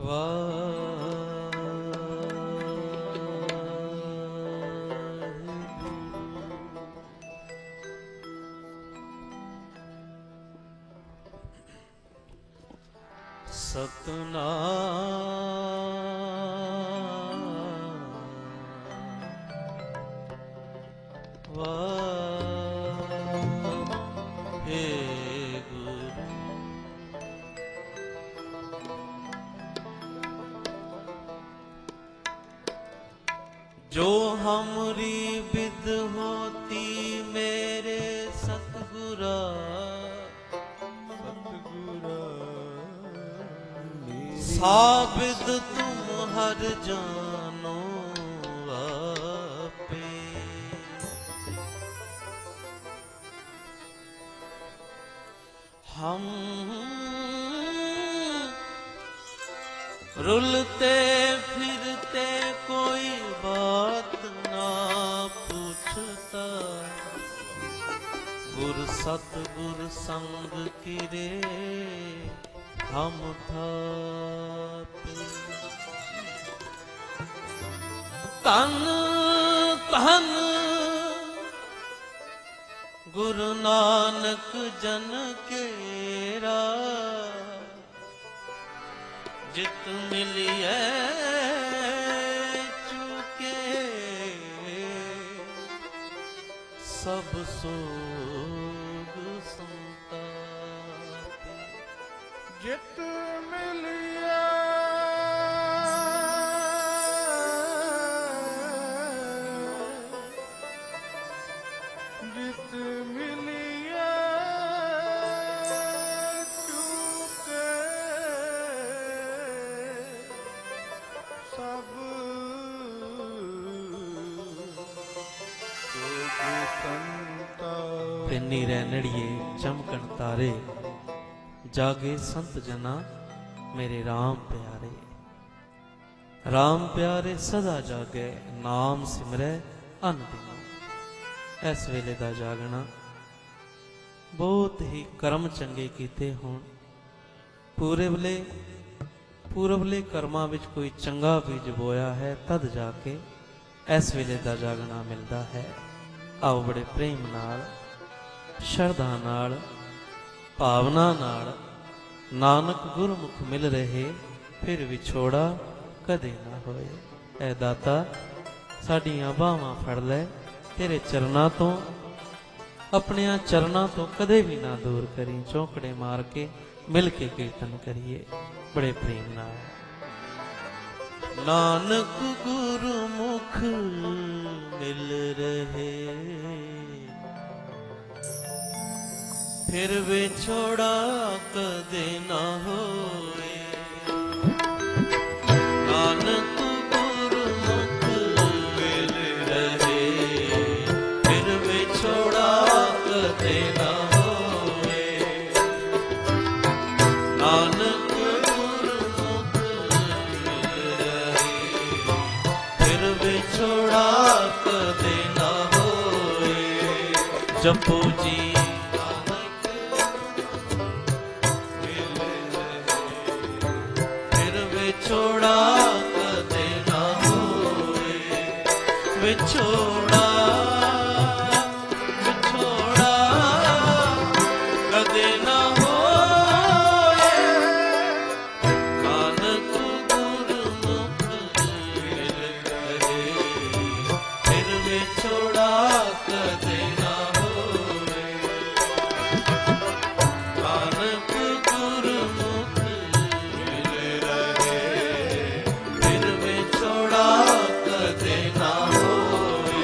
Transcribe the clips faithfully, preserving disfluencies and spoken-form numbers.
जो हमरी विद होती मेरे सतगुरा, सतगुरा साबिद तुम हर जानो आपे। हम रुलते फिरते कोई बात ना पूछता, गुर सतगुर संग किरे हम थापे। तन तन गुरु नानक जन केरा, जित मिलिए चुके सब सोग संतापे। जित मिलिए जित मिलिए चुके सब ਪੈਨੀ ਰੈਣੜੀਏ ਚਮਕਣ ਤਾਰੇ, ਜਾਗੇ ਸੰਤ ਜਨਾ ਮੇਰੇ ਰਾਮ ਪਿਆਰੇ। ਰਾਮ ਪਿਆਰੇ ਸਦਾ ਜਾਗੇ, ਨਾਮ ਸਿਮਰੈ ਅਨ ਦਿਨੋ। ਇਸ ਵੇਲੇ ਦਾ ਜਾਗਣਾ ਬਹੁਤ ਹੀ ਕਰਮ ਚੰਗੇ ਕੀਤੇ ਹੋਣ, ਪੂਰਬਲੇ ਪੂਰਬਲੇ ਕਰਮਾਂ ਵਿੱਚ ਕੋਈ ਚੰਗਾ ਬੀਜ ਬੋਇਆ ਹੈ, ਤਦ ਜਾ ਕੇ ਇਸ ਵੇਲੇ ਦਾ ਜਾਗਣਾ ਮਿਲਦਾ ਹੈ। ਆਓ ਬੜੇ ਪ੍ਰੇਮ ਨਾਲ, ਸ਼ਰਧਾ ਨਾਲ, ਭਾਵਨਾ ਨਾਲ ਨਾਨਕ ਗੁਰਮੁਖ ਮਿਲ ਰਹੇ, ਫਿਰ ਵਿਛੋੜਾ ਕਦੇ ਨਾ ਹੋਏ। ਐ ਦਾਤਾ ਸਾਡੀਆਂ ਬਾਹਾਂ ਫੜ ਲੈ, ਤੇਰੇ ਚਰਨਾਂ ਤੋਂ, ਆਪਣਿਆਂ ਚਰਨਾਂ ਤੋਂ ਕਦੇ ਵੀ ਨਾ ਦੂਰ ਕਰੀ। ਚੌਂਕੜੇ ਮਾਰ ਕੇ ਮਿਲ ਕੇ ਕੀਰਤਨ ਕਰੀਏ ਬੜੇ ਪ੍ਰੇਮ ਨਾਲ। ਨਾਨਕ ਗੁਰਮੁਖ ਮਿਲ ਰਹੇ, ਫਿਰ ਵਿਛੋੜਾ ਕਦੇ ਨਾ ਹੋਏ। ਨਾਨਕ ਗੁਰਮੁਖ ਮਿਲ ਰਹੇ, ਫਿਰ ਵਿਛੋੜਾ ਕਦੇ ਨਾ ਹੋਏ। ਨਾਨਕ ਗੁਰਮੁਖ ਮਿਲ ਰਹੇ, ਫਿਰ ਵਿਛੋੜਾ ਕਦੇ ਨਾ ਹੋਏ। ਜਪੋ ਜੀ ਵਿਛੋੜਾ ਕਦੇ ਨਾ ਹੋਏ। ਵਿਛੋੜਾ ਵਿਛੋੜਾ ਕਦੇ ਨਾ ਹੋਏ। ਨਾਨਕ ਗੁਰਮੁਖ ਮਿਲ ਰਹੇ, ਫਿਰ ਵਿਛੋੜਾ ਕਦੇ ਨਾ ਹੋਏ। ਨਾਨਕ ਗੁਰਮੁਖ ਕਦੇ ਨਾ ਹੋਏ।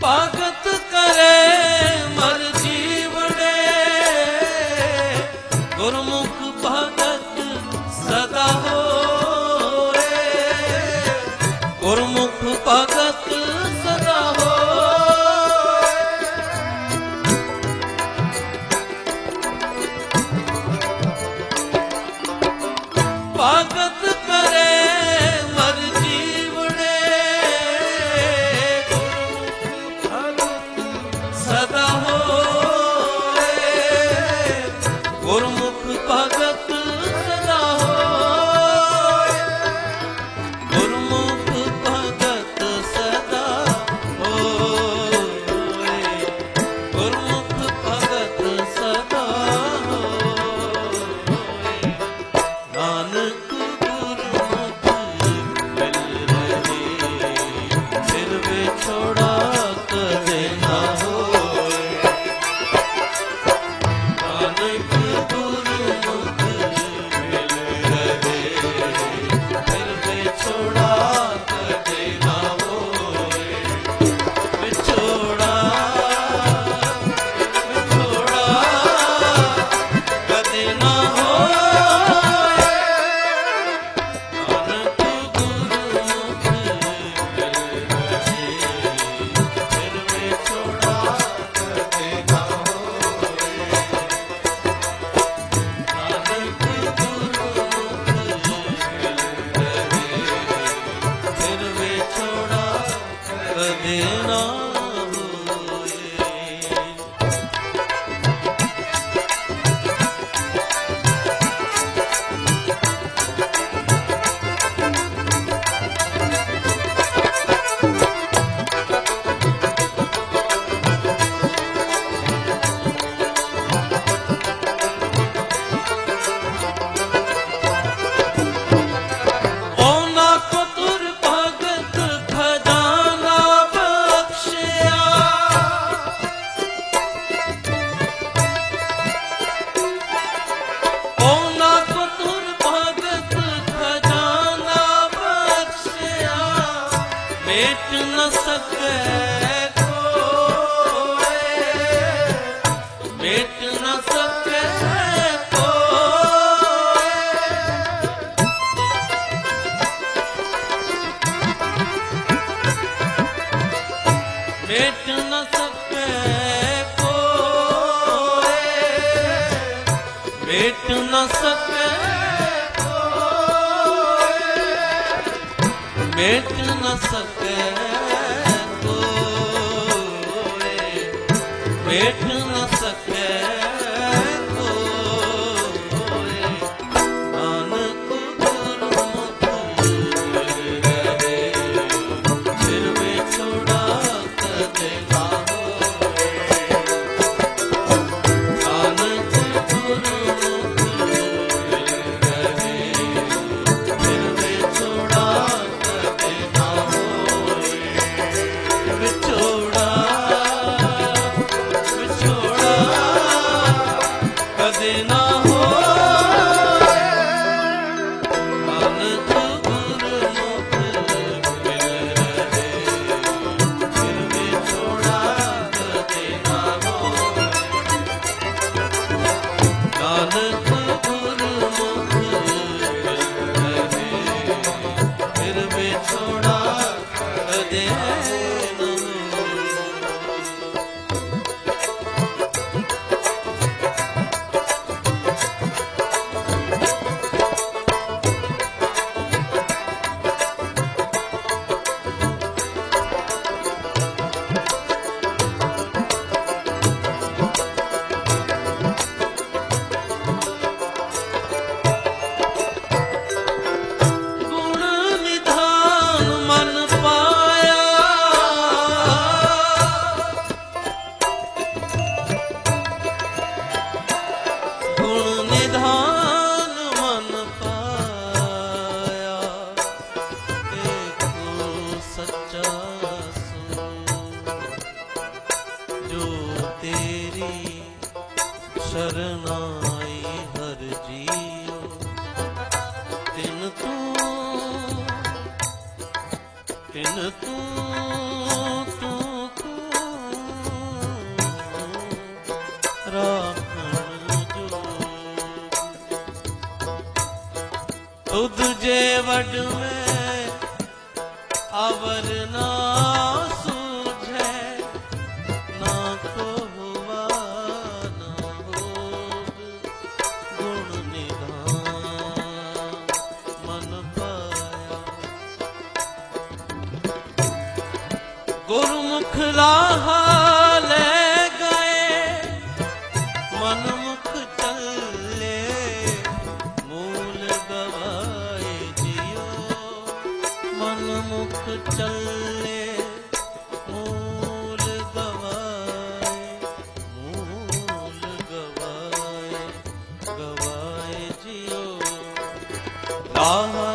भगत करे मर जीवने, गुरमुख भगत सदा होए, गुरमुख भगत सदा होए। भगत करे मर जीवने, सदा होए, गुरमुख भगत सदा होए, गुरमुख भगत सदा होए, गुरमुख भगत सदा होए। नानक गुरमुख मिल रहे, फिर विछोड़ा कदे ना होए। नानक गुरमुख मिल रहे, फिर विछोड़ा कदे ना होए। विछोड़ा विछोड़ा कदे ना होए। नानक गुरमुख मिल रहे, फिर विछोड़ा कदे ना होए। नानक गुरमुख मिल रहे, फिर विछोड़ा कदे ना होए। ओना को तुर भगत खजाना बख्शिया, ओना को तुर भगत खजाना बख्शिया। मेट न सके कोई, मेट न सके कोई। मेट न सके कोई, मेट न सके कोई, मेट न सके कोई, मेट न सके कोई। नानक गुरमुख मिल रहे, फिर विछोड़ा कदे ना होए। नानक गुरमुख मिल रहे, फिर विछोड़ा कदे ना होए। विछोड़ा विछोड़ा कदे ना होए। नानक गुरमुख मिल रहे, फिर विछोड़ा कदे ना होए। नानक गुरमुख मिल रहे, फिर विछोड़ा कदे ना होए। गुण निधान मन पाया, गुण निधान मन पाया। एक सच्चा सो, जो तेरी शरणाई हर जियो। तिन तू तिन तू तू तू दुध जे वड में अवर ना सूझे, ना को हुआ ना होग गुण निधान मन पाया। गुरुमुख राह ले गए मनमुख चले, मूल गवाए जियो मनमुख चले, मूल गवाए मूल गवाए गवाए जियो। राह